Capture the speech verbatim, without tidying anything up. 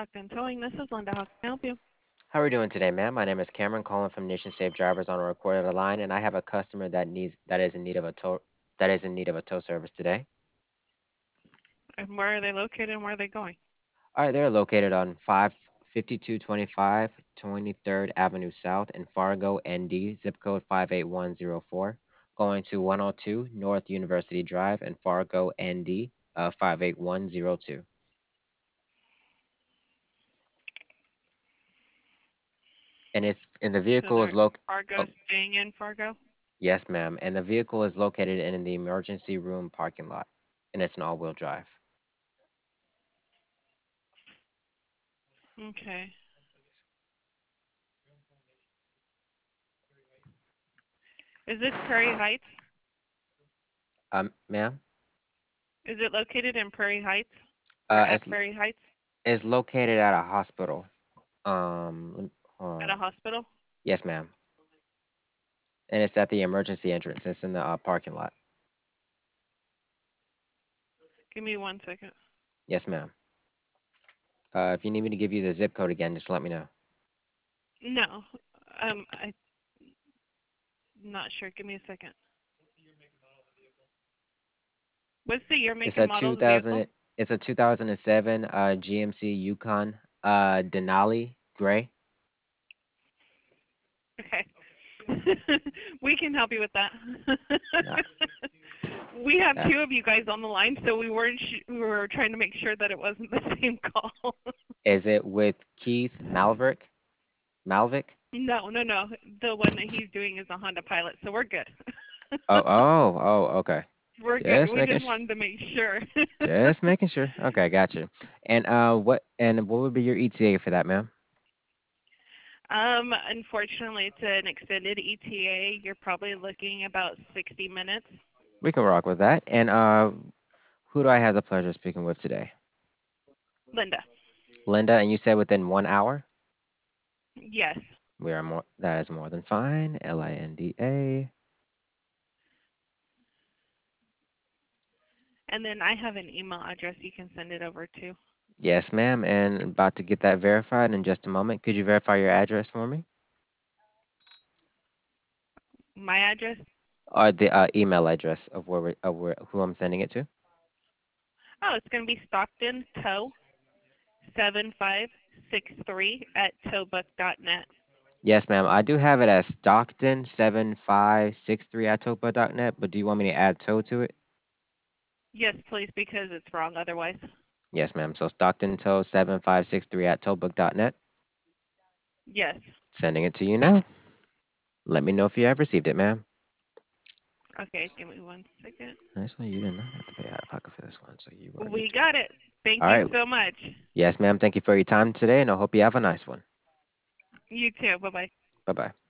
Stockton Towing. This is Linda. How can I help you? How are we doing today, ma'am? My name is Cameron, calling from Nation Safe Drivers on a recorded line, and I have a customer that needs that is in need of a tow that is in need of a tow service today. And where are they located and where are they going? All right, they're located on five fifty-two twenty-five twenty-third Avenue South in Fargo, N D, zip code five eight one zero four, going to one oh two North University Drive in Fargo, N D, uh, five eight one zero two. And it's and the So vehicle is they're loc. Fargo, Oh, staying in Fargo? yes, ma'am. And the vehicle is located in the emergency room parking lot, and it's an all-wheel drive. Okay. Is this Prairie Heights? Um, ma'am, Is it located in Prairie Heights or uh, at it's Prairie Heights it's located at a hospital. Um, lem- hold at on. a hospital? Yes, ma'am. And it's at the emergency entrance. It's in the uh, parking lot. Give me one second. Yes, ma'am. Uh, if you need me to give you the zip code again, just let me know. No. Um, I'm not sure. Give me a second. What's the year, make, It's and a model of the vehicle? two thousand. It's a two thousand seven uh, G M C Yukon uh, Denali Gray. Okay. We can help you with that. Uh, We have uh, two of you guys on the line, so we weren't. Sh- we were trying to make sure that it wasn't the same call. is it with Keith Malvick? Malvick? No, no, no. The one that he's doing is a Honda Pilot, so we're good. Oh, oh, oh, okay. We're good. Just We making just sh- wanted to make sure. just making sure. Okay, gotcha. And uh, what and what would be your E T A for that, ma'am? um, unfortunately, it's an extended E T A. You're probably looking about sixty minutes. We can rock with that. And uh, who do I have the pleasure of speaking with today? Linda. Linda, and you said within one hour? Yes. We are more, that is more than fine. L I N D A. And then I have an email address you can send it over to. Yes, ma'am. And about to get that verified in just a moment. Could you verify your address for me? My address? Or the uh, email address of where, we, of where who I'm sending it to? Oh, it's going to be Stockton Tow seven five six three at towbook dot net. Yes, ma'am. I do have it as Stockton seven five six three at topa dot net, but do you want me to add toe to it? Yes, please, because it's wrong otherwise. Yes, ma'am. So Stockton Toe seven five six three at tobook dot net. Yes. Sending it to you now. Let me know if you have received it, ma'am. Okay, give me one second. Nice one. You did not have to pay out of pocket for this one, so you are good We to go. got it. Thank All you right. so much. Yes, ma'am. Thank you for your time today, and I hope you have a nice one. You too. Bye bye. Bye bye.